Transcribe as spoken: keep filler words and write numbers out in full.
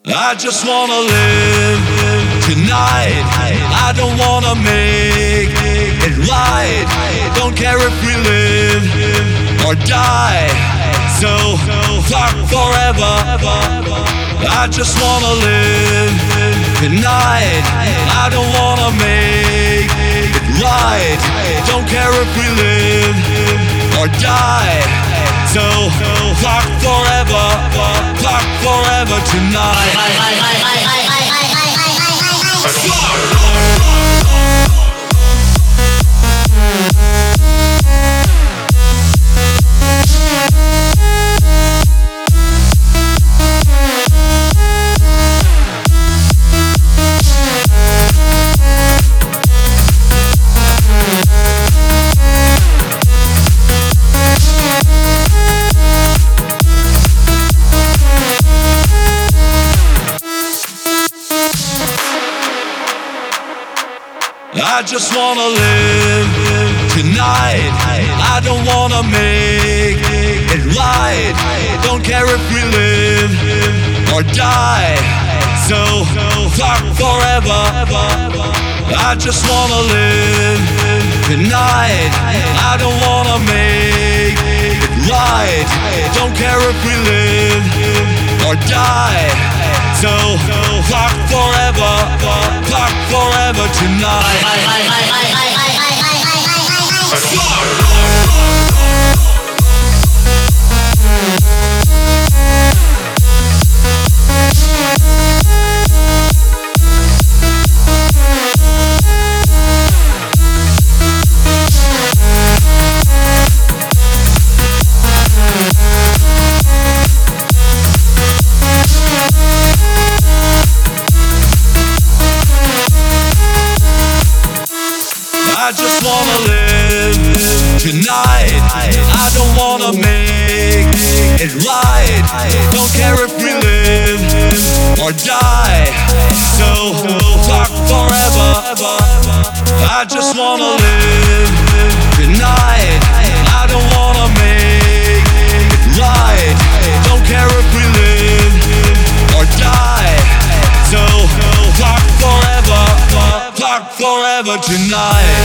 I just wanna live tonight. I don't wanna make it right. Don't care if we live or die. So fuck forever. I just wanna live tonight. I don't wanna make it right. Don't care if we live or die. So fuck forever, fuck forever tonight. I just wanna live tonight. I don't wanna make it right. Don't care if we live or die. So fuck forever. I just wanna live tonight. I don't wanna make it right. Don't care if we live or die. So fuck forever, fuck forever tonight. I just wanna live tonight. I don't wanna make it right. Don't care if we live or die. So fuck forever. I just wanna live tonight. I don't wanna make it right. Don't care if we live or die. So fuck forever, fuck forever tonight.